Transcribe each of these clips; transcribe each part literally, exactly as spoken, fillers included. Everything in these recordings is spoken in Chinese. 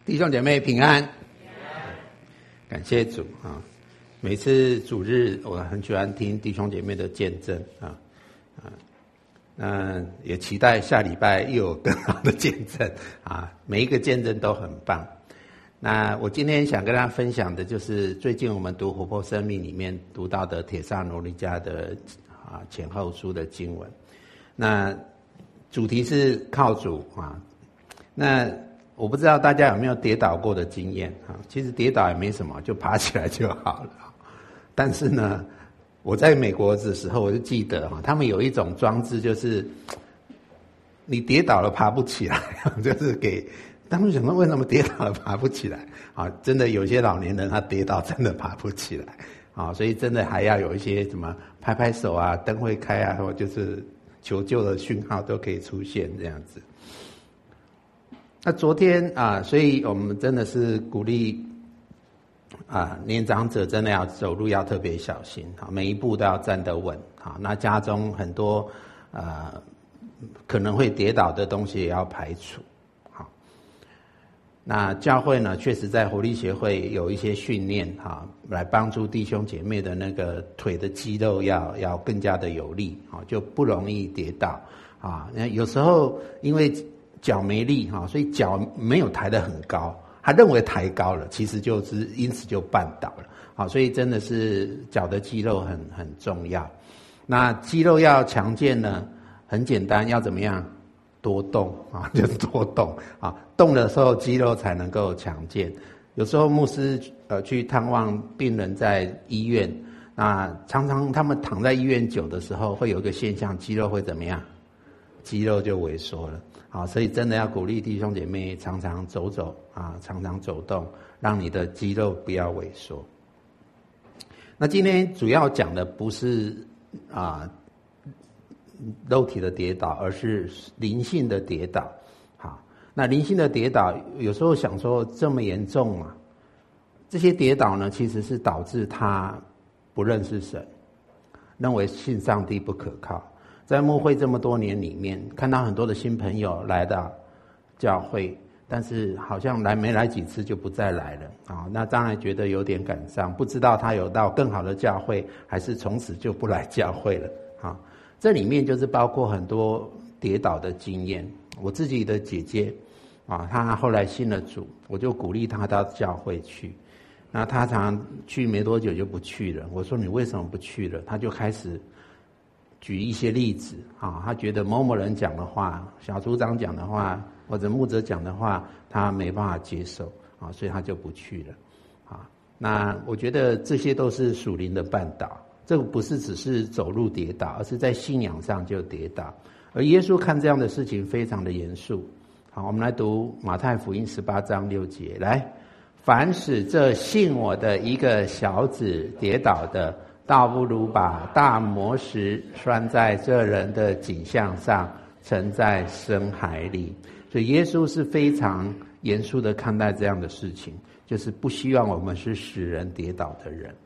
弟兄姐妹平安，感谢主啊！每次主日，我很喜欢听弟兄姐妹的见证啊啊，那也期待下礼拜又有更好的见证啊！每一个见证都很棒。那我今天想跟大家分享的就是最近我们读活泼生命里面读到的帖撒罗尼迦的啊前后书的经文。那主题是靠主啊，那我不知道大家有没有跌倒过的经验啊？其实跌倒也没什么，就爬起来就好了。但是呢，我在美国的时候，我就记得哈，他们有一种装置，就是你跌倒了爬不起来，就是给他们想说为什么跌倒了爬不起来啊？真的有些老年人他跌倒真的爬不起来啊，所以真的还要有一些什么拍拍手啊、灯会开啊，或就是求救的讯号都可以出现这样子。那昨天啊，所以我们真的是鼓励啊，年长者真的要走路要特别小心啊，每一步都要站得稳啊。那家中很多呃可能会跌倒的东西也要排除。好，那教会呢，确实在活力协会有一些训练哈，来帮助弟兄姐妹的那个腿的肌肉要要更加的有力啊，就不容易跌倒啊。那有时候因为脚没力哈，所以脚没有抬得很高，他认为抬高了，其实就是因此就绊倒了。好，所以真的是脚的肌肉很很重要。那肌肉要强健呢，很简单，要怎么样？多动啊，就是多动啊，动的时候肌肉才能够强健。有时候牧师呃去探望病人在医院，那常常他们躺在医院久的时候，会有一个现象，肌肉会怎么样？肌肉就萎缩了。好，所以真的要鼓励弟兄姐妹常常走走啊，常常走动，让你的肌肉不要萎缩。那今天主要讲的不是啊肉体的跌倒，而是灵性的跌倒。好，那灵性的跌倒，有时候想说这么严重嘛？这些跌倒呢，其实是导致他不认识神，认为信上帝不可靠。在牧会这么多年里面，看到很多的新朋友来到教会，但是好像来没来几次就不再来了啊。那当然觉得有点感伤，不知道他有到更好的教会，还是从此就不来教会了啊。这里面就是包括很多跌倒的经验。我自己的姐姐啊，她后来信了主，我就鼓励她到教会去。那她常常去没多久就不去了。我说你为什么不去了？她就开始举一些例子啊，他觉得某某人讲的话，小组长讲的话，或者牧者讲的话，他没办法接受啊，所以他就不去了啊。那我觉得这些都是属灵的绊倒，这个不是只是走路跌倒，而是在信仰上就跌倒。而耶稣看这样的事情非常的严肃。好，我们来读马太福音十八章六节，来，凡使这信我的一个小子跌倒的，倒不如把大磨石拴在这人的颈项上，沉在深海里。所以耶稣是非常严肃的看待这样的事情，就是不希望我们是使人跌倒的人。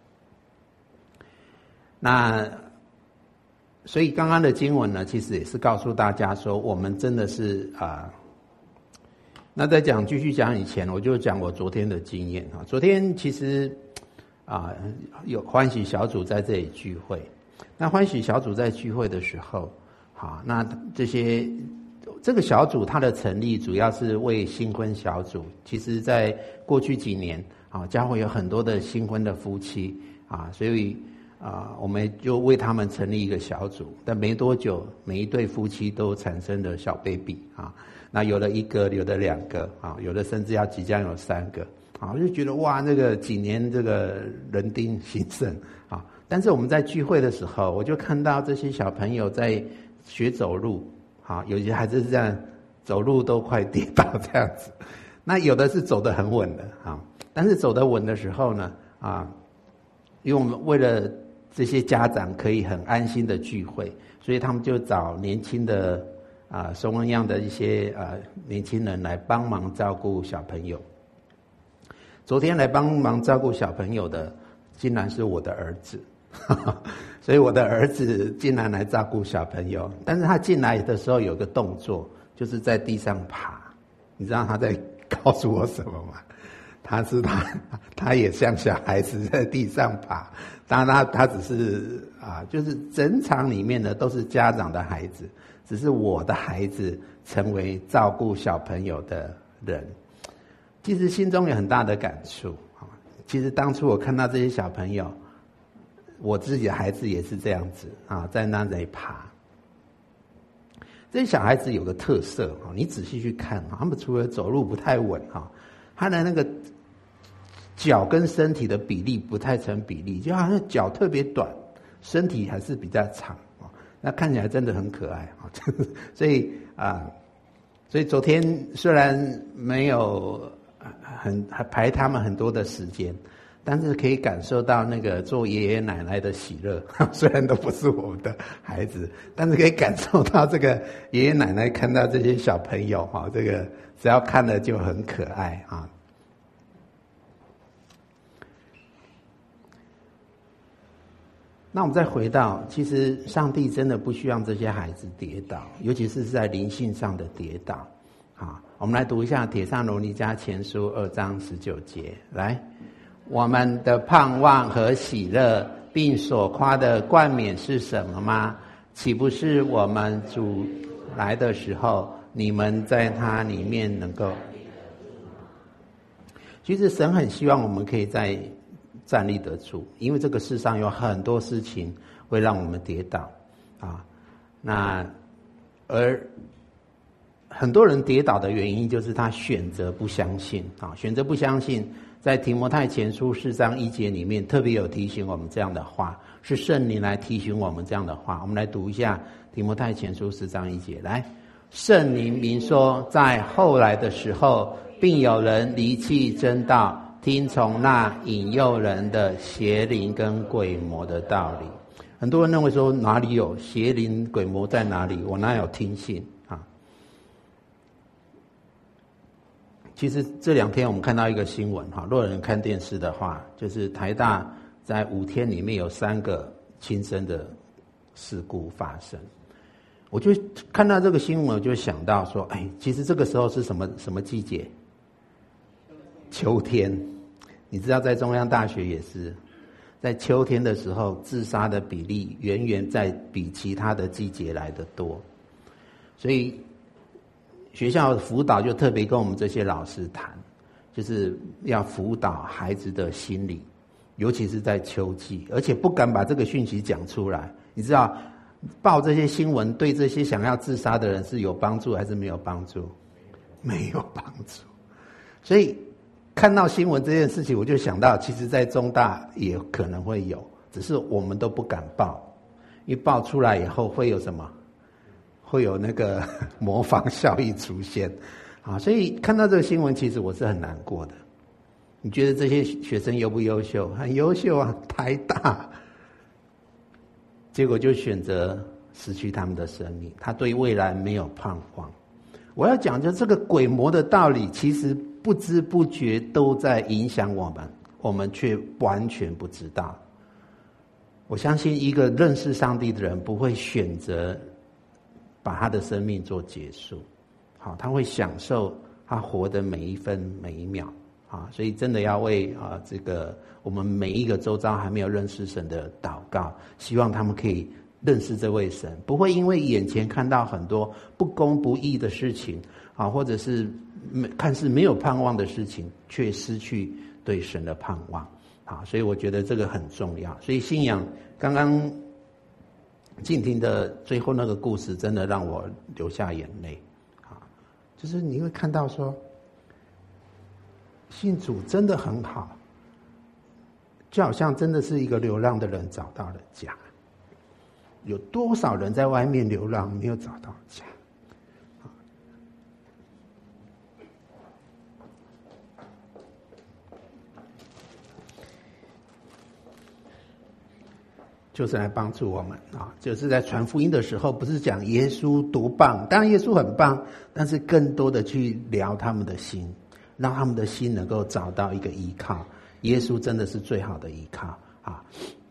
那所以刚刚的经文呢，其实也是告诉大家说，我们真的是啊、呃。那在讲继续讲以前，我就讲我昨天的经验啊。昨天其实啊，有欢喜小组在这里聚会。那欢喜小组在聚会的时候，好，那这些这个小组它的成立主要是为新婚小组。其实在过去几年啊，教会有很多的新婚的夫妻啊，所以啊，我们就为他们成立一个小组。但没多久，每一对夫妻都产生了小 baby 啊，那有的一个，有的两个啊，有的甚至要即将有三个。啊，我就觉得哇，这个几年这个人丁兴盛啊！但是我们在聚会的时候，我就看到这些小朋友在学走路，啊，有些孩子是这样走路都快跌倒这样子。那有的是走得很稳的啊，但是走得稳的时候呢，啊，因为我们为了这些家长可以很安心的聚会，所以他们就找年轻的啊松恩样的一些啊年轻人来帮忙照顾小朋友。昨天来帮忙照顾小朋友的，竟然是我的儿子，所以我的儿子竟然来照顾小朋友。但是他进来的时候有个动作，就是在地上爬。你知道他在告诉我什么吗？他是他，他也像小孩子在地上爬，当然他他只是啊，就是整场里面呢都是家长的孩子，只是我的孩子成为照顾小朋友的人，其实心中有很大的感触啊。其实当初我看到这些小朋友，我自己的孩子也是这样子啊，在那里爬。这些小孩子有个特色啊，你仔细去看，他们除了走路不太稳啊，他的那个脚跟身体的比例不太成比例，就好像脚特别短，身体还是比较长啊，那看起来真的很可爱啊。所以啊，所以昨天虽然没有很还排他们很多的时间，但是可以感受到那个做爷爷奶奶的喜乐，虽然都不是我们的孩子，但是可以感受到这个爷爷奶奶看到这些小朋友哈，这个只要看了就很可爱啊。那我们再回到，其实上帝真的不希望这些孩子跌倒，尤其是在灵性上的跌倒。好，我们来读一下《帖撒罗尼迦前书》二章十九节，来。我们的盼望和喜乐，并所夸的冠冕是什么吗？岂不是我们主来的时候，你们在他里面能够……其实神很希望我们可以在站立得住，因为这个世上有很多事情会让我们跌倒啊。那而很多人跌倒的原因，就是他选择不相信啊，选择不相信。在提摩太前书四章一节里面特别有提醒我们这样的话，是圣灵来提醒我们这样的话。我们来读一下提摩太前书四章一节，来，圣灵明说，在后来的时候，并有人离弃真道，听从那引诱人的邪灵跟鬼魔的道理。很多人认为说，哪里有邪灵鬼魔在哪里，我哪有听信啊？其实这两天我们看到一个新闻哈，若有人看电视的话，就是台大在五天里面有三个轻生的事故发生。我就看到这个新闻，我就想到说，哎，其实这个时候是什么什么季节？秋天。你知道在中央大学也是，在秋天的时候，自杀的比例远远在比其他的季节来得多，所以学校辅导就特别跟我们这些老师谈，就是要辅导孩子的心理，尤其是在秋季，而且不敢把这个讯息讲出来。你知道报这些新闻对这些想要自杀的人是有帮助还是没有帮助？没有帮助。所以看到新闻这件事情，我就想到其实在中大也可能会有，只是我们都不敢报，因为报出来以后会有什么？会有那个模仿效益出现啊，所以看到这个新闻，其实我是很难过的。你觉得这些学生优不优秀？很优秀啊，台大，结果就选择失去他们的生命，他对未来没有盼望。我要讲就这个鬼魔的道理，其实不知不觉都在影响我们，我们却完全不知道。我相信一个认识上帝的人不会选择把他的生命做结束，好，他会享受他活的每一分每一秒啊！所以真的要为啊这个我们每一个周遭还没有认识神的祷告，希望他们可以认识这位神，不会因为眼前看到很多不公不义的事情啊，或者是看似没有盼望的事情，却失去对神的盼望啊！所以我觉得这个很重要。所以信仰刚刚静听的最后那个故事真的让我流下眼泪啊！就是你会看到说，信主真的很好，就好像真的是一个流浪的人找到了家。有多少人在外面流浪没有找到家？就是来帮助我们啊！就是在传福音的时候，不是讲耶稣多棒，当然耶稣很棒，但是更多的去聊他们的心，让他们的心能够找到一个依靠。耶稣真的是最好的依靠啊！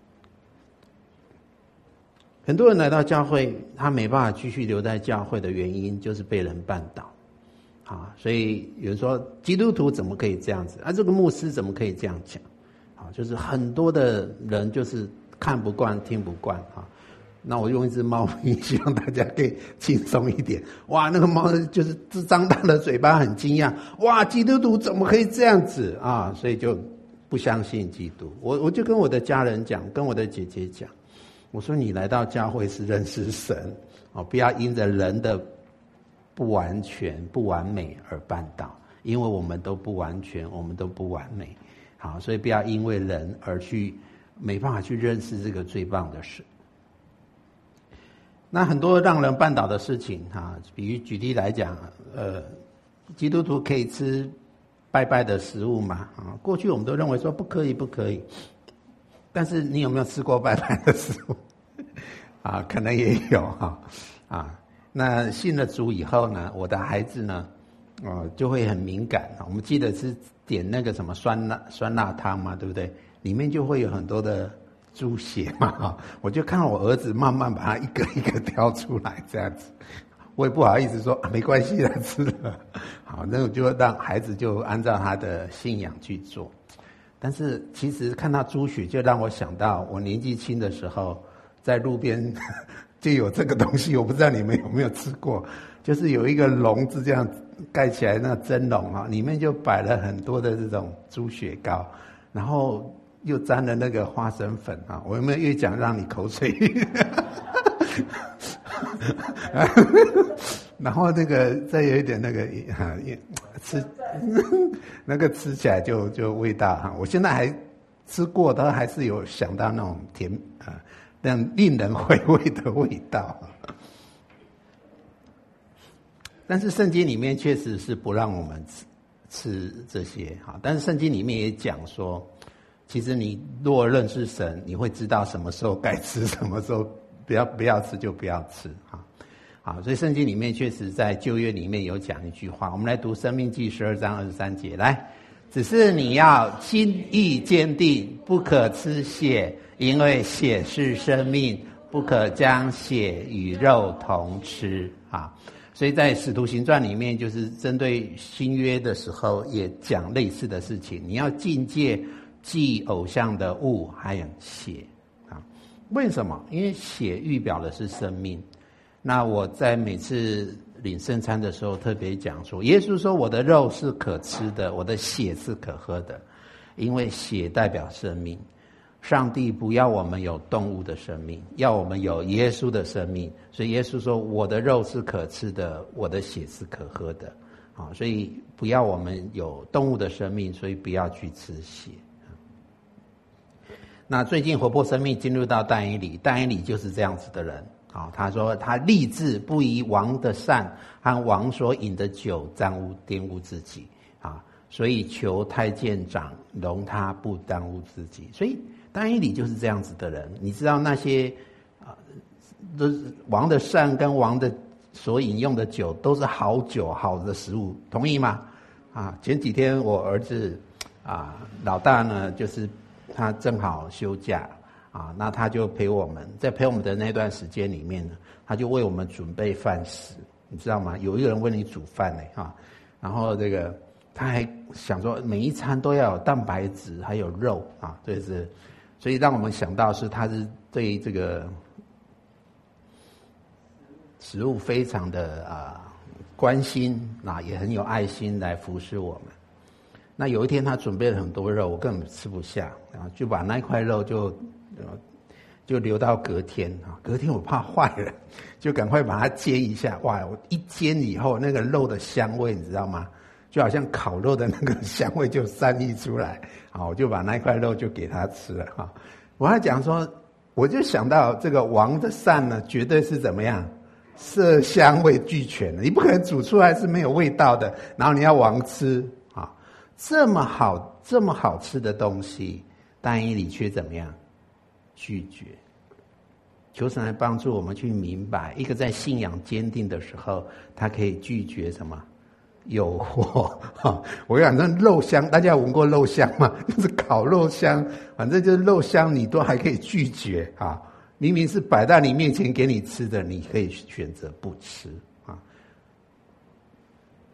很多人来到教会，他没办法继续留在教会的原因，就是被人绊倒啊，所以有人说基督徒怎么可以这样子啊？这个牧师怎么可以这样讲？啊，就是很多的人就是看不惯、听不惯啊。那我用一只猫咪，希望大家可以轻松一点。哇，那个猫就是张大了嘴巴，很惊讶。哇，基督徒怎么可以这样子啊？所以就不相信基督。我我就跟我的家人讲，跟我的姐姐讲，我说你来到教会是认识神哦，不要因着人的不完全、不完美而绊倒，因为我们都不完全，我们都不完美。好，所以不要因为人而去没办法去认识这个最棒的神。那很多让人绊倒的事情啊，比如举例来讲，呃，基督徒可以吃拜拜的食物吗？啊，过去我们都认为说不可以，不可以。但是你有没有吃过拜拜的食物？啊，可能也有哈。啊，那信了主以后呢，我的孩子呢，哦、呃，就会很敏感。我们记得是点那个什么酸辣酸辣汤嘛，对不对？里面就会有很多的猪血嘛，哈，我就看我儿子慢慢把它一个一个挑出来，这样子，我也不好意思说、啊、没关系的，吃了，好，那我就让孩子就按照他的信仰去做。但是其实看到猪血，就让我想到我年纪轻的时候，在路边就有这个东西，我不知道你们有没有吃过，就是有一个笼子这样盖起来，那蒸笼啊，里面就摆了很多的这种猪血糕，然后又沾了那个花生粉啊！我有没有越讲让你口水？然后那个再有一点那个啊，吃那个吃起来就就味道哈。我现在还吃过，它还是有想到那种甜啊，那样令人回味的味道。但是圣经里面确实是不让我们吃吃这些哈。但是圣经里面也讲说，其实你若认识神，你会知道什么时候该吃，什么时候不要不要吃就不要吃哈。好，所以圣经里面确实在旧约里面有讲一句话，我们来读申命记十二章二十三节，来，只是你要心意坚定，不可吃血，因为血是生命，不可将血与肉同吃啊。所以在使徒行传里面，就是针对新约的时候也讲类似的事情，你要禁戒祭偶像的物还有血啊。为什么？因为血预表的是生命。那我在每次领圣餐的时候特别讲说，耶稣说我的肉是可吃的，我的血是可喝的，因为血代表生命。上帝不要我们有动物的生命，要我们有耶稣的生命，所以耶稣说我的肉是可吃的，我的血是可喝的啊，所以不要我们有动物的生命，所以不要去吃血。那最近活泼生命进入到但以理，但以理就是这样子的人啊。他说他立志不以王的膳和王所饮的酒沾污玷污自己啊，所以求太监长容他不耽误自己。所以但以理就是这样子的人。你知道那些啊，都是王的膳跟王的所饮用的酒都是好酒好的食物，同意吗？啊，前几天我儿子啊老大呢，就是他正好休假啊，那他就陪我们，在陪我们的那段时间里面呢，他就为我们准备饭食，你知道吗？有一个人为你煮饭呢啊，然后这个他还想说每一餐都要有蛋白质还有肉啊，这是所以让我们想到是他是对这个食物非常的啊关心啊，也很有爱心来服侍我们。那有一天他准备了很多肉，我根本吃不下，然后就把那块肉就就留到隔天啊。隔天我怕坏了，就赶快把它煎一下。哇，我一煎以后，那个肉的香味你知道吗？就好像烤肉的那个香味就散溢出来，好，我就把那块肉就给他吃了哈。我还讲说，我就想到这个王的膳呢，绝对是怎么样，色香味俱全的，你不可能煮出来是没有味道的，然后你要王吃啊，这么好这么好吃的东西，但以理却怎么样拒绝。求神来帮助我们去明白，一个在信仰坚定的时候，他可以拒绝什么诱惑哈，我讲那肉香，大家有闻过肉香吗？就是烤肉香，反正就是肉香，你都还可以拒绝啊。明明是摆在你面前给你吃的，你可以选择不吃啊。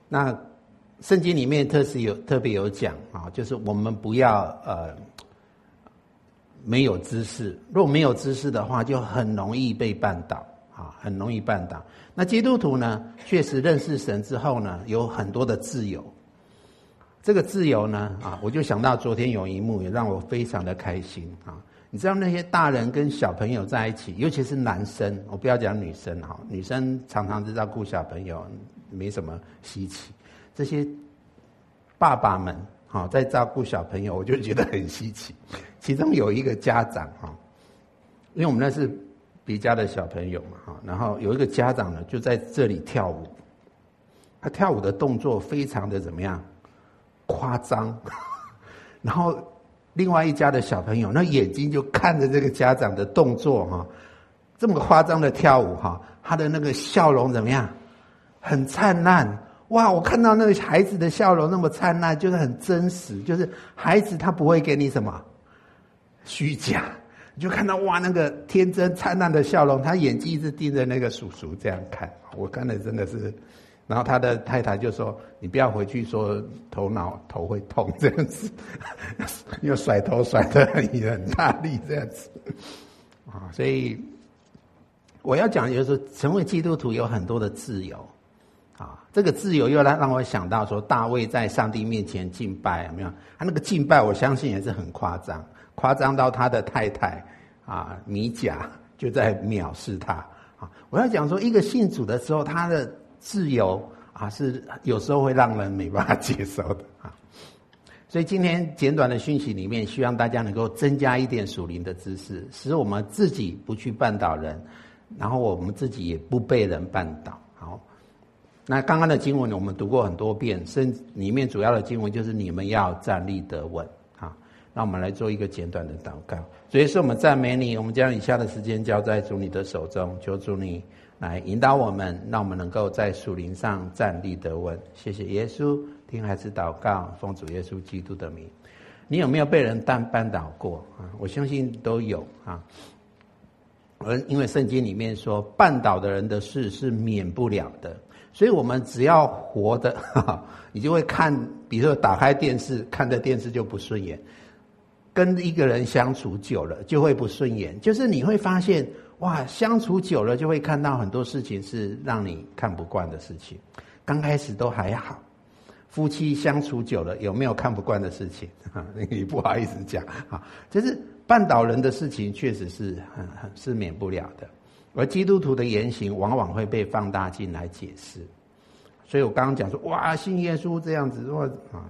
那圣经里面特是有特别有讲啊，就是我们不要呃没有知识，如果没有知识的话，就很容易被绊倒啊，很容易绊倒。那基督徒呢，确实认识神之后呢，有很多的自由。这个自由呢，啊，我就想到昨天有一幕也让我非常的开心啊。你知道那些大人跟小朋友在一起，尤其是男生，我不要讲女生哈，女生常常是照顾小朋友，没什么稀奇。这些爸爸们哈在照顾小朋友，我就觉得很稀奇。其中有一个家长哈，因为我们那是别家的小朋友嘛哈，然后有一个家长呢就在这里跳舞，他跳舞的动作非常的怎么样？夸张，然后另外一家的小朋友那眼睛就看着这个家长的动作哈，这么夸张的跳舞哈，他的那个笑容怎么样？很灿烂哇！我看到那个孩子的笑容那么灿烂，就是很真实，就是孩子他不会给你什么虚假，你就看到哇那个天真灿烂的笑容，他眼睛一直盯着那个叔叔这样看，我看了真的是。然后他的太太就说：“你不要回去说头脑头会痛这样子，又甩头甩得很很大力这样子啊。”所以我要讲就是说，成为基督徒有很多的自由啊。这个自由又让让我想到说，大卫在上帝面前敬拜有没有？他那个敬拜，我相信也是很夸张，夸张到他的太太啊米甲就在藐视他啊。我要讲说，一个信主的时候，他的自由啊，是有时候会让人没办法接受的啊。所以今天简短的讯息里面，希望大家能够增加一点属灵的知识，使我们自己不去绊倒人，然后我们自己也不被人绊倒。好，那刚刚的经文我们读过很多遍，圣里面主要的经文就是你们要站立得稳啊。那我们来做一个简短的祷告。所以是我们赞美你，我们将以下的时间交在主你的手中，求主你来引导我们，让我们能够在属灵上站立得稳。谢谢耶稣，听孩子祷告，奉主耶稣基督的名。你有没有被人绊绊倒过啊？我相信都有啊。而因为圣经里面说，绊倒的人的事是免不了的，所以我们只要活的，哈哈，你就会看，比如说打开电视，看的电视就不顺眼，跟一个人相处久了就会不顺眼，就是你会发现。哇，相处久了就会看到很多事情是让你看不惯的事情。刚开始都还好，夫妻相处久了有没有看不惯的事情？你不好意思讲啊，就是绊倒人的事情确实是很很是免不了的。而基督徒的言行往往会被放大镜来解释。所以我刚刚讲说，哇，信耶稣这样子，哇啊。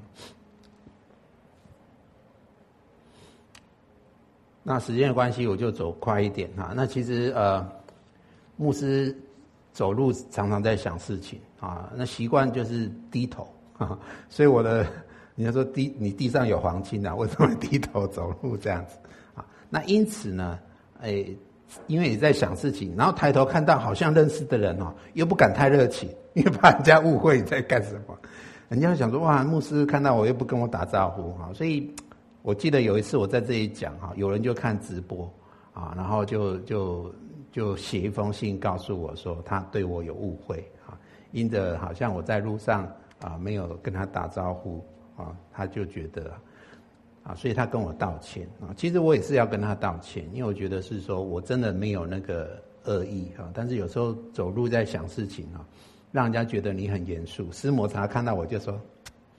那时间的关系，我就走快一点哈。那其实呃，牧师走路常常在想事情啊，那习惯就是低头啊，所以我的你要说地你地上有黄金啊，为什么低头走路这样子啊？那因此呢，哎，因为你在想事情，然后抬头看到好像认识的人哦，又不敢太热情，因为怕人家误会你在干什么。人家会想说哇，牧师看到我又不跟我打招呼哈，所以。我记得有一次我在这里讲哈，有人就看直播啊，然后就就就写一封信告诉我说他对我有误会啊，因着好像我在路上啊没有跟他打招呼啊，他就觉得啊，所以他跟我道歉啊。其实我也是要跟他道歉，因为我觉得是说我真的没有那个恶意啊，但是有时候走路在想事情啊，让人家觉得你很严肃。师母常看到我就说。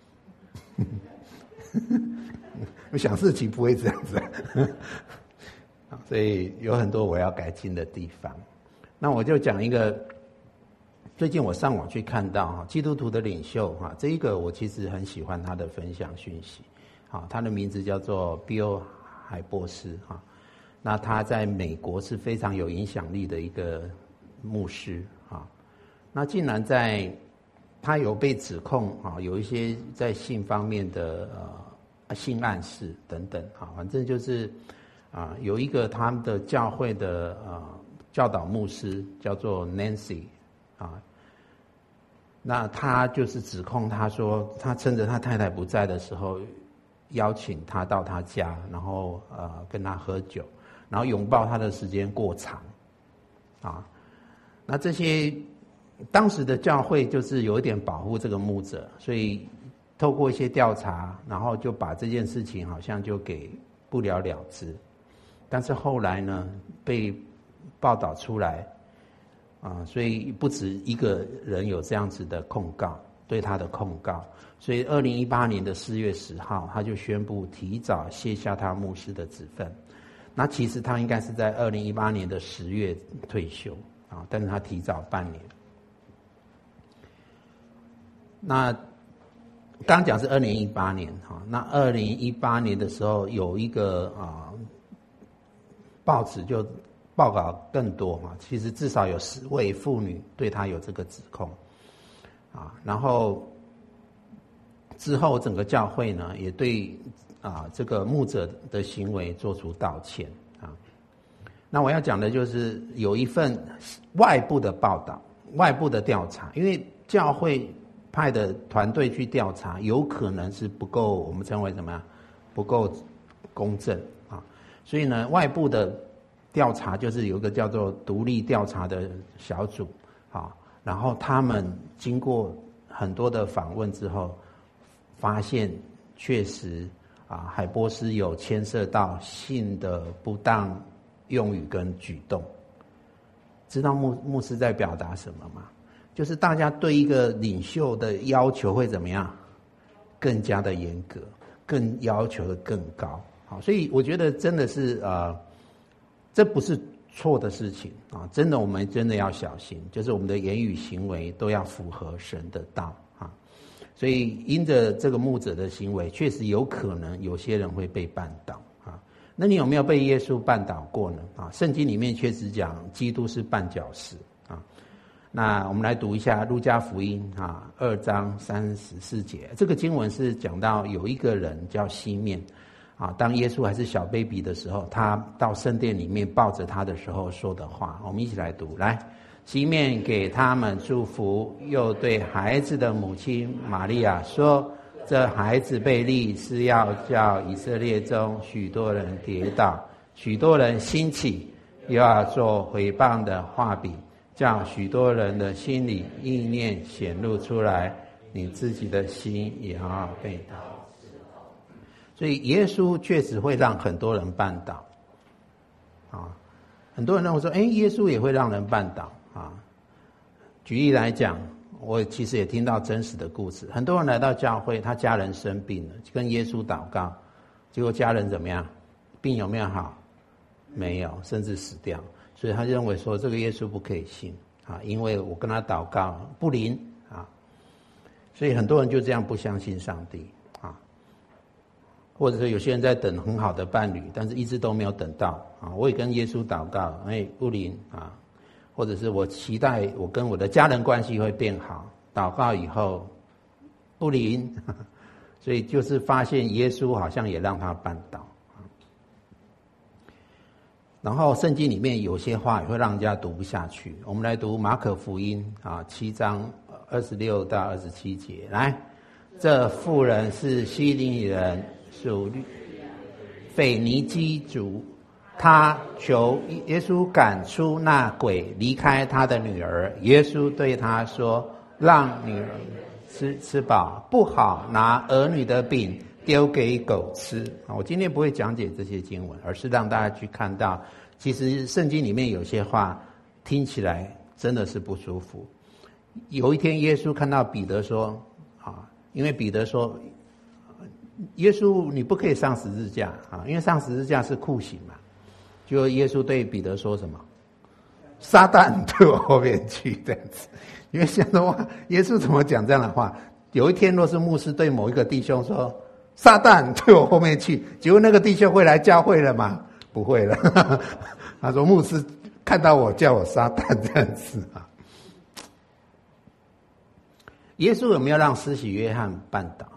我想事情不会这样子，所以有很多我要改进的地方。那我就讲一个，最近我上网去看到哈，基督徒的领袖哈，这一个我其实很喜欢他的分享讯息，啊，他的名字叫做比尔海波斯哈，那他在美国是非常有影响力的一个牧师啊，那竟然在他有被指控啊，有一些在性方面的呃。性暗示等等啊，反正就是啊，有一个他们的教会的呃教导牧师叫做 Nancy 啊，那他就是指控他说，他趁着他太太不在的时候，邀请他到他家，然后呃跟他喝酒，然后拥抱他的时间过长啊，那这些当时的教会就是有一点保护这个牧者，所以透过一些调查，然后就把这件事情好像就给不了了之。但是后来呢，被报道出来啊，所以不止一个人有这样子的控告，对他的控告。所以二零一八年的四月十号，他就宣布提早卸下他牧师的职分。那其实他应该是在二零一八年的十月退休啊，但是他提早半年。那刚讲是二零一八年哈，那二零一八年的时候有一个啊报纸就报道更多嘛，其实至少有十位妇女对他有这个指控啊，然后之后整个教会呢也对啊这个牧者的行为做出道歉啊。那我要讲的就是有一份外部的报道、外部的调查，因为教会派的团队去调查，有可能是不够，我们称为什么呀？不够公正啊。所以呢，外部的调查就是有一个叫做独立调查的小组啊，然后他们经过很多的访问之后，发现确实啊，海波斯有牵涉到性的不当用语跟举动。知道牧牧师在表达什么吗？就是大家对一个领袖的要求会怎么样？更加的严格，更要求的更高。好，所以我觉得真的是呃，这不是错的事情啊！真的，我们真的要小心，就是我们的言语行为都要符合神的道啊。所以因着这个牧者的行为，确实有可能有些人会被绊倒啊。那你有没有被耶稣绊倒过呢？啊，圣经里面确实讲基督是绊脚石啊。那我们来读一下路加福音啊，二章三十四节。这个经文是讲到有一个人叫西面啊，当耶稣还是小 baby 的时候，他到圣殿里面抱着他的时候说的话。我们一起来读，来，西面给他们祝福，又对孩子的母亲玛利亚说：这孩子被立是要叫以色列中许多人跌倒，许多人兴起，又要做毁谤的画笔，叫许多人的心里意念显露出来，你自己的心也要被倒。所以耶稣确实会让很多人绊倒啊，很多人认为说，哎，耶稣也会让人绊倒啊。举例来讲，我其实也听到真实的故事，很多人来到教会，他家人生病了，跟耶稣祷告，结果家人怎么样？病有没有好？没有，甚至死掉。所以他认为说这个耶稣不可以信啊，因为我跟他祷告不灵啊，所以很多人就这样不相信上帝啊，或者是有些人在等很好的伴侣，但是一直都没有等到啊。我也跟耶稣祷告，哎，不灵啊，或者是我期待我跟我的家人关系会变好，祷告以后不灵，所以就是发现耶稣好像也让他绊倒。然后圣经里面有些话也会让人家读不下去。我们来读马可福音啊，七章二十六到二十七节。来，这妇人是希利尼人，属腓尼基族，他求耶稣赶出那鬼，离开他的女儿。耶稣对他说：让女儿吃吃饱，不好拿儿女的饼丢给狗吃。我今天不会讲解这些经文，而是让大家去看到，其实圣经里面有些话听起来真的是不舒服。有一天耶稣看到彼得说啊，因为彼得说，耶稣你不可以上十字架啊，因为上十字架是酷刑嘛。就耶稣对彼得说什么？撒旦对我后面去，这样子。因为想说哇，耶稣怎么讲这样的话？有一天若是牧师对某一个弟兄说，撒旦对我后面去，结果那个弟兄会来教会了吗？不会了。他说牧师看到我叫我撒旦这样子啊。耶稣有没有让施洗约翰绊倒？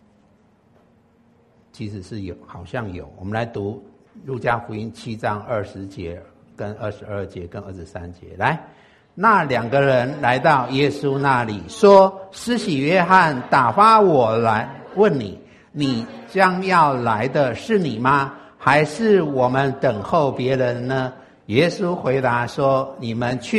其实是有，好像有。我们来读路加福音七章二十节跟二十二节跟二十三节。来，那两个人来到耶稣那里，说：施洗约翰打发我来问你，你将要来的是你吗？还是我们等候别人呢？耶稣回答说：你们去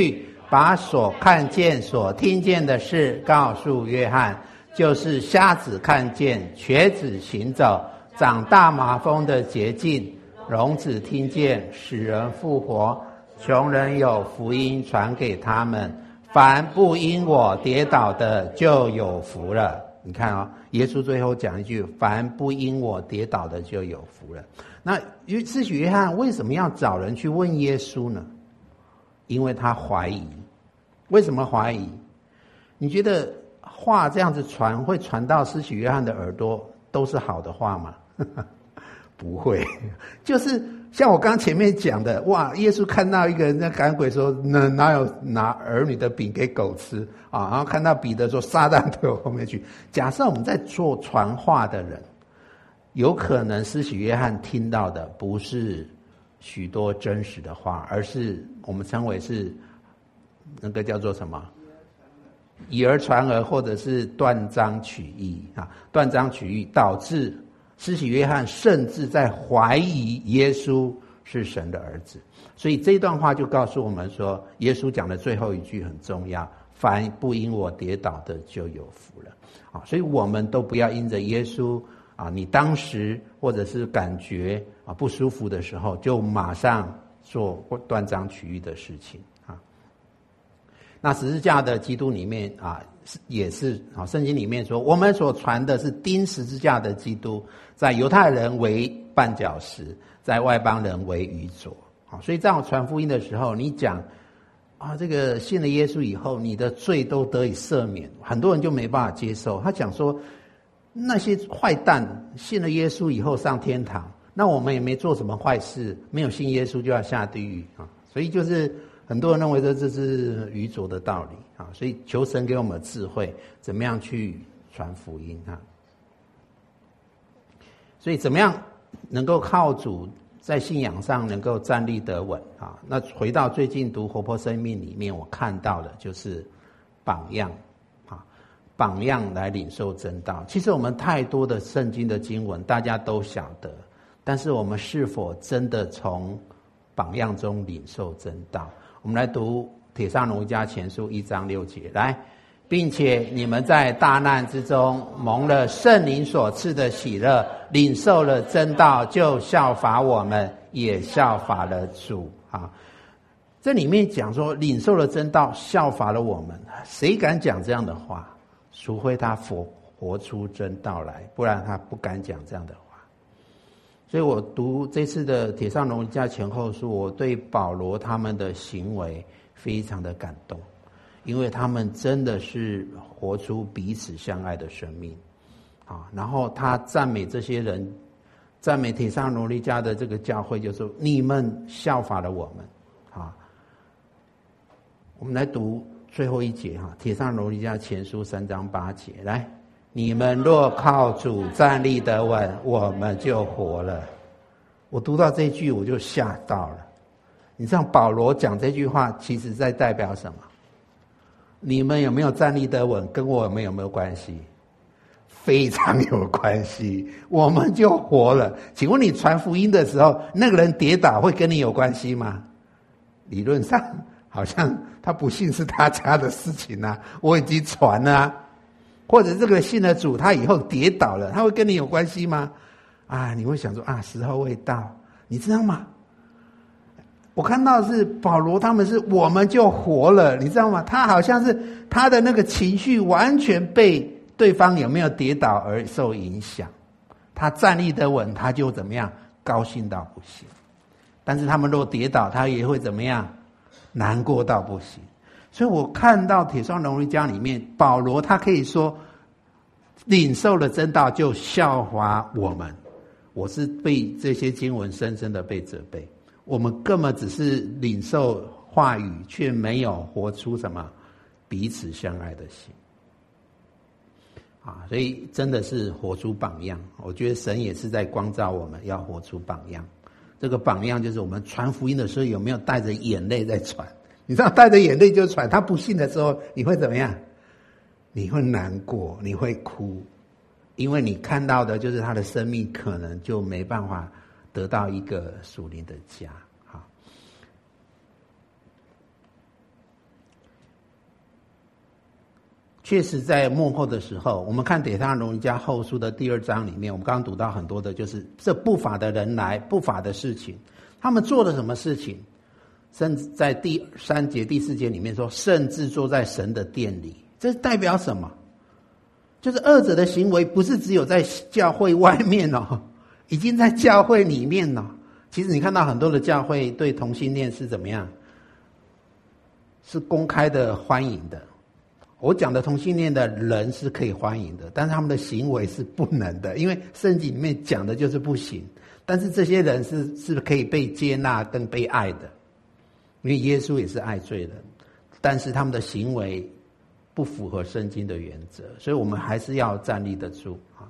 把所看见所听见的事告诉约翰，就是瞎子看见，瘸子行走，长大麻风的洁净，聋子听见，死人复活，穷人有福音传给他们，凡不因我跌倒的就有福了。你看哦，耶稣最后讲一句，凡不因我跌倒的就有福了。那施洗约翰为什么要找人去问耶稣呢？因为他怀疑。为什么怀疑？你觉得话这样子传会传到施洗约翰的耳朵都是好的话吗？不会，就是像我刚刚前面讲的，哇，耶稣看到一个人在赶鬼说，哪哪有拿儿女的饼给狗吃啊？然后看到彼得说，撒旦退我后面去。假设我们在做传话的人，有可能施洗约翰听到的不是许多真实的话，而是我们称为是那个叫做什么？以讹传讹，或者是断章取义啊，断章取义导致施洗约翰甚至在怀疑耶稣是神的儿子。所以这一段话就告诉我们说，耶稣讲的最后一句很重要，凡不因我跌倒的就有福了啊！所以我们都不要因着耶稣啊，你当时或者是感觉啊不舒服的时候，就马上做断章取义的事情啊。那十字架的基督里面啊，也是啊，圣经里面说，我们所传的是钉十字架的基督，在犹太人为绊脚石，在外邦人为愚拙。好，所以在我传福音的时候，你讲啊，这个信了耶稣以后，你的罪都得以赦免，很多人就没办法接受。他讲说，那些坏蛋信了耶稣以后上天堂，那我们也没做什么坏事，没有信耶稣就要下地狱啊！所以就是很多人认为说这是愚拙的道理啊，所以求神给我们智慧，怎么样去传福音啊？所以怎么样能够靠主在信仰上能够站立得稳啊？那回到最近读活泼生命里面，我看到的就是榜样啊，榜样来领受真道。其实我们太多的圣经的经文大家都晓得，但是我们是否真的从榜样中领受真道？我们来读帖撒罗尼迦前书一章六节，来，并且你们在大难之中蒙了圣灵所赐的喜乐，领受了真道，就效法我们，也效法了主啊。这里面讲说领受了真道，效法了我们，谁敢讲这样的话？除非他活活出真道来，不然他不敢讲这样的话。所以我读这次的帖撒罗尼迦前后书，我对保罗他们的行为非常的感动，因为他们真的是活出彼此相爱的生命啊。然后他赞美这些人，赞美帖撒罗尼迦的这个教会，就说你们效法了我们啊。我们来读最后一节哈，帖撒罗尼迦前书三章八节，来。你们若靠主站立得稳，我们就活了。我读到这句我就吓到了。你知道保罗讲这句话其实在代表什么？你们有没有站立得稳跟我们有没有关系？非常有关系，我们就活了。请问你传福音的时候，那个人跌倒会跟你有关系吗？理论上好像他不信是他家的事情啊，我已经传了啊。或者这个信了主，他以后跌倒了，他会跟你有关系吗？啊，你会想说啊，时候未到，你知道吗？我看到是保罗他们是我们就活了，你知道吗？他好像是他的那个情绪完全被对方有没有跌倒而受影响，他站立得稳，他就怎么样高兴到不行。但是他们若跌倒，他也会怎么样难过到不行。所以我看到帖撒罗尼迦里面，保罗他可以说领受了真道就效法我们。我是被这些经文深深的被责备，我们根本只是领受话语，却没有活出什么彼此相爱的心啊！所以真的是活出榜样。我觉得神也是在光照我们要活出榜样。这个榜样就是我们传福音的时候有没有带着眼泪在传。你知道带着眼泪就传，他不信的时候你会怎么样？你会难过，你会哭，因为你看到的就是他的生命可能就没办法得到一个属灵的家。好， 确实在末后的时候，我们看帖撒罗尼迦后书的第二章里面，我们刚刚读到很多的就是这不法的人来，不法的事情，他们做了什么事情？甚至在第三节第四节里面说，甚至坐在神的殿里，这代表什么？就是恶者的行为不是只有在教会外面哦，已经在教会里面了。其实你看到很多的教会对同性恋是怎么样？是公开的欢迎的。我讲的同性恋的人是可以欢迎的，但是他们的行为是不能的，因为圣经里面讲的就是不行。但是这些人是是可以被接纳跟被爱的，因为耶稣也是爱罪人，但是他们的行为不符合圣经的原则，所以我们还是要站立得住啊。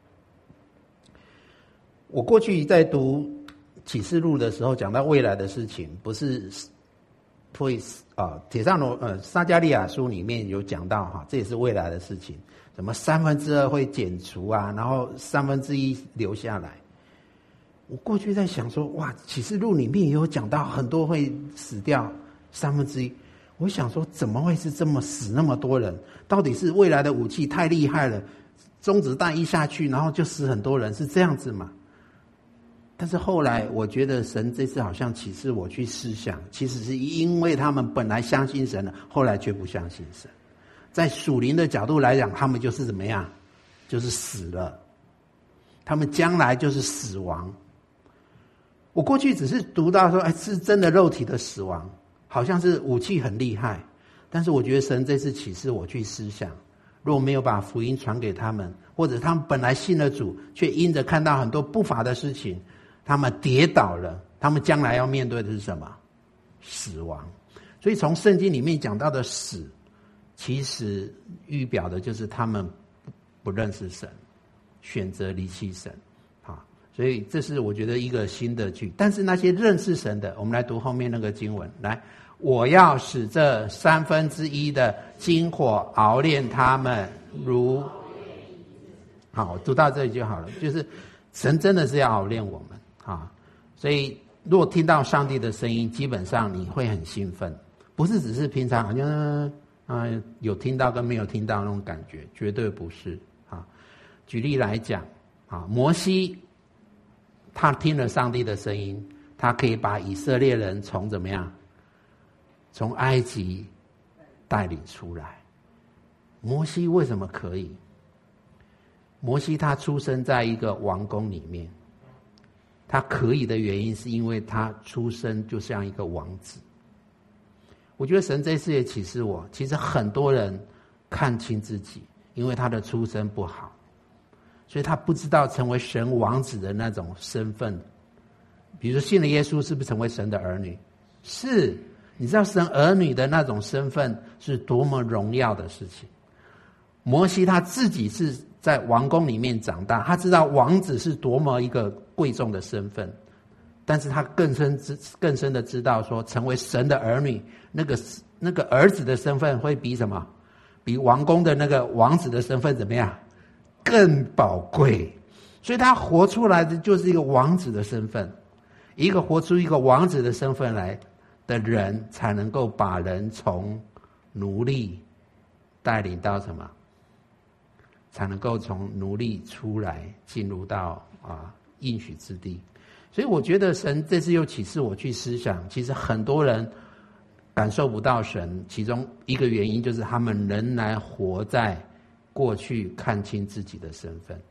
我过去在读启示录的时候，讲到未来的事情，不是会啊，帖撒罗呃撒迦利亚书里面有讲到哈，这也是未来的事情，什么三分之二会剪除啊，然后三分之一留下来。我过去在想说，哇，启示录里面也有讲到很多会死掉三分之一。我想说，怎么会是这么死那么多人？到底是未来的武器太厉害了，中子弹一下去，然后就死很多人，是这样子吗？但是后来我觉得神这次好像启示我去思想，其实是因为他们本来相信神了，后来却不相信神。在属灵的角度来讲，他们就是怎么样？就是死了，他们将来就是死亡。我过去只是读到说，哎，是真的肉体的死亡，好像是武器很厉害。但是我觉得神这次启示我去思想，如果没有把福音传给他们，或者他们本来信了主，却因着看到很多不法的事情，他们跌倒了，他们将来要面对的是什么？死亡。所以从圣经里面讲到的死，其实预表的就是他们不认识神，选择离弃神。所以这是我觉得一个新的句。但是那些认识神的，我们来读后面那个经文。来，我要使这三分之一的金火熬炼他们，如好，读到这里就好了。就是神真的是要熬炼我们啊！所以如果听到上帝的声音，基本上你会很兴奋，不是只是平常好像啊有听到跟没有听到那种感觉，绝对不是啊。举例来讲啊，摩西他听了上帝的声音，他可以把以色列人从怎么样？从埃及带领出来。摩西为什么可以？摩西他出生在一个王宫里面，他可以的原因是因为他出生就像一个王子。我觉得神这次也启示我，其实很多人看清自己，因为他的出身不好，所以他不知道成为神王子的那种身份。比如说信了耶稣，是不是成为神的儿女？是。你知道神儿女的那种身份是多么荣耀的事情。摩西他自己是在王宫里面长大，他知道王子是多么一个贵重的身份，但是他更深更深的知道说，成为神的儿女，那个那个儿子的身份会比什么？比王宫的那个王子的身份怎么样？更宝贵。所以他活出来的就是一个王子的身份，一个活出一个王子的身份来的人，才能够把人从奴隶带领到什么？才能够从奴隶出来，进入到啊应许之地。所以我觉得神这次又启示我去思想，其实很多人感受不到神，其中一个原因就是他们仍然活在过去看清自己的身份。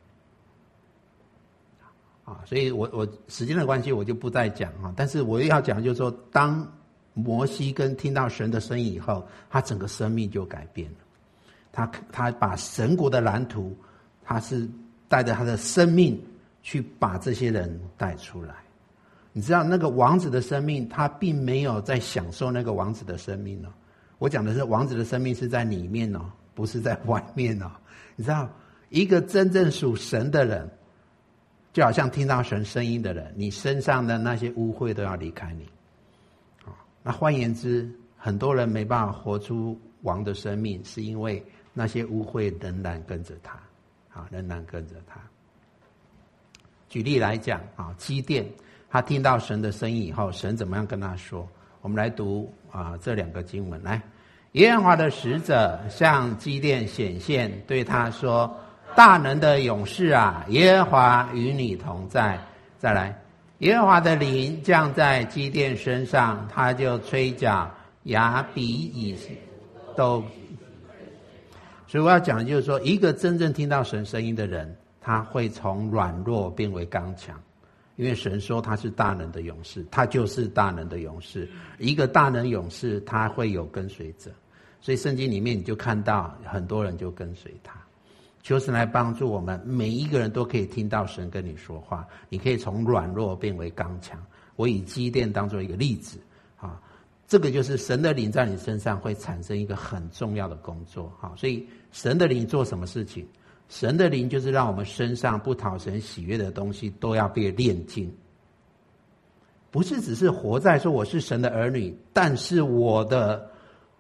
啊，所以我我时间的关系我就不再讲啊，但是我要讲就是说，当摩西跟听到神的声音以后，他整个生命就改变了。他他把神国的蓝图，他是带着他的生命去把这些人带出来。你知道那个王子的生命，他并没有在享受那个王子的生命哦。我讲的是王子的生命是在里面哦，不是在外面哦。你知道，一个真正属神的人，就好像听到神声音的人，你身上的那些污秽都要离开你。那换言之，很多人没办法活出王的生命，是因为那些污秽仍然跟着他，啊，仍然跟着他。举例来讲，啊，基甸他听到神的声音以后，神怎么样跟他说？我们来读啊这两个经文，来， 耶和华的使者向基甸显现，对他说：大能的勇士啊，耶和华与你同在。再来，耶和华的灵降在基甸身上，他就吹角，亚比以都。所以我要讲的就是说，一个真正听到神声音的人，他会从软弱变为刚强，因为神说他是大能的勇士，他就是大能的勇士。一个大能勇士，他会有跟随者，所以圣经里面你就看到很多人就跟随他。求神来帮助我们，每一个人都可以听到神跟你说话，你可以从软弱变为刚强。我以基甸当作一个例子啊，这个就是神的灵在你身上会产生一个很重要的工作。好，所以神的灵做什么事情？神的灵就是让我们身上不讨神喜悦的东西都要被炼尽，不是只是活在说我是神的儿女，但是我的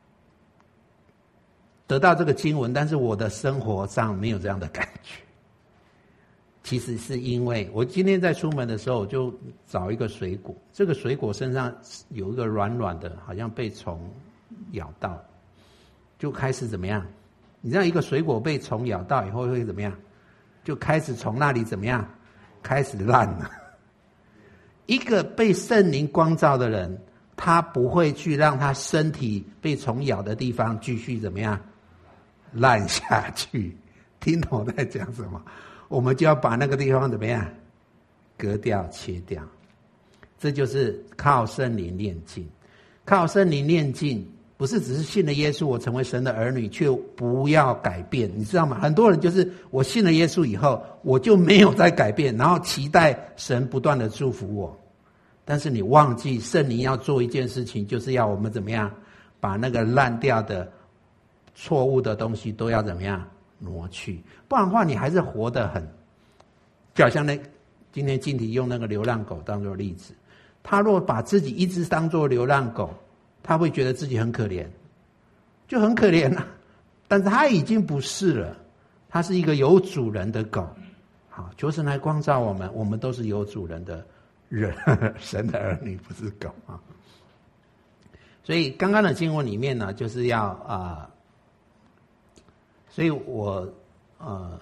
得到这个经文，但是我的生活上没有这样的感觉。其实是因为我今天在出门的时候，我就找一个水果，这个水果身上有一个软软的，好像被虫咬到，就开始怎么样？你知道一个水果被虫咬到以后会怎么样？就开始从那里怎么样？开始烂了。一个被圣灵光照的人，他不会去让他身体被虫咬的地方继续怎么样烂下去。听懂我在讲什么？我们就要把那个地方怎么样割掉切掉。这就是靠圣灵炼净。靠圣灵炼净不是只是信了耶稣我成为神的儿女却不要改变，你知道吗？很多人就是我信了耶稣以后我就没有再改变，然后期待神不断的祝福我。但是你忘记圣灵要做一件事情，就是要我们怎么样把那个烂掉的错误的东西都要怎么样挪去，不然的话你还是活得很，就好像那今天静体用那个流浪狗当作例子，他若把自己一直当作流浪狗，他会觉得自己很可怜，就很可怜啊。但是他已经不是了，他是一个有主人的狗。好，求神来光照我们，我们都是有主人的人，神的儿女，不是狗啊。所以刚刚的经文里面呢，就是要啊、呃，所以我呃，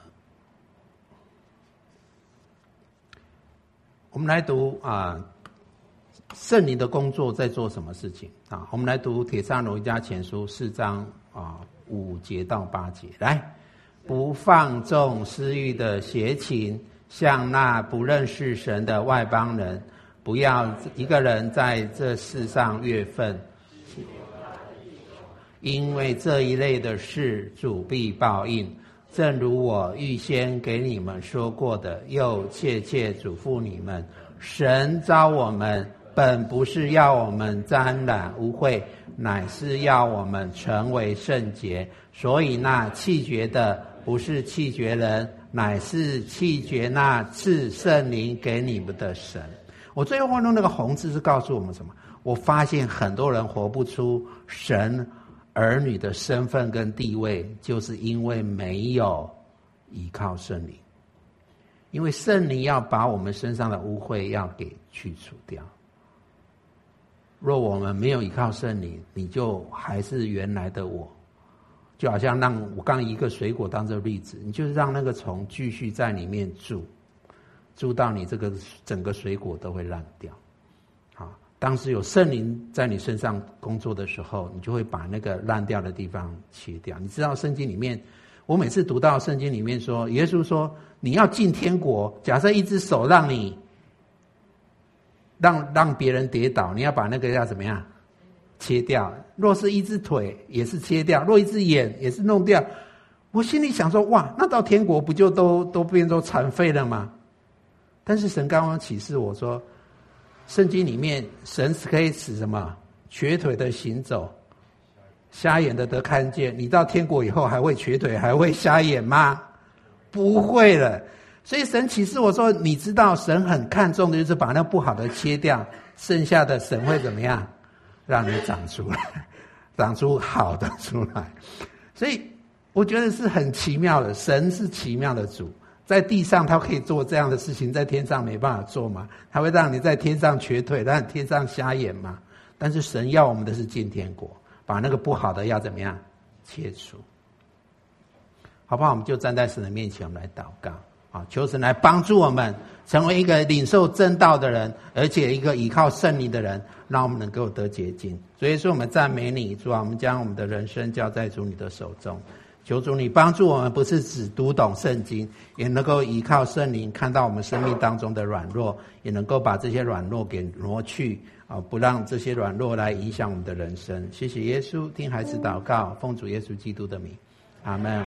我们来读啊。呃圣灵的工作在做什么事情啊？我们来读帖撒罗尼迦前书四章啊五节到八节。来，不放纵私欲的邪情，像那不认识神的外邦人，不要一个人在这世上越分，因为这一类的事主必报应。正如我预先给你们说过的，又切切嘱咐你们，神召我们本不是要我们沾染污秽，乃是要我们成为圣洁。所以那弃绝的不是弃绝人，乃是弃绝那赐圣灵给你们的神。我最后用那个红字是告诉我们什么？我发现很多人活不出神儿女的身份跟地位，就是因为没有依靠圣灵。因为圣灵要把我们身上的污秽要给去除掉。若我们没有依靠圣灵，你就还是原来的我，就好像让我刚一个水果当作例子，你就是让那个虫继续在里面住，住到你这个整个水果都会烂掉。好，当时有圣灵在你身上工作的时候，你就会把那个烂掉的地方切掉。你知道圣经里面，我每次读到圣经里面说，耶稣说你要进天国，假设一只手让你让让别人跌倒，你要把那个要怎么样切掉？若是一只腿也是切掉，若一只眼也是弄掉。我心里想说，哇，那到天国不就都都变作残废了吗？但是神刚刚启示我说，圣经里面神可以使什么瘸腿的行走，瞎眼的得看见。你到天国以后还会瘸腿还会瞎眼吗？不会了。所以神启示我说，你知道神很看重的就是把那不好的切掉，剩下的神会怎么样让你长出来，长出好的出来。所以我觉得是很奇妙的，神是奇妙的主，在地上他可以做这样的事情，在天上没办法做吗？他会让你在天上瘸腿，让你天上瞎眼吗？但是神要我们的是进天国， 把那个不好的要怎么样切除，好不好？我们就站在神的面前，我们来祷告啊，求神来帮助我们成为一个领受真道的人，而且一个依靠圣灵的人，让我们能够得洁净。所以说我们赞美你，主啊，我们将我们的人生交在主你的手中，求主你帮助我们，不是只读懂圣经，也能够依靠圣灵看到我们生命当中的软弱，也能够把这些软弱给挪去啊，不让这些软弱来影响我们的人生。谢谢耶稣，听孩子祷告，奉主耶稣基督的名，阿们。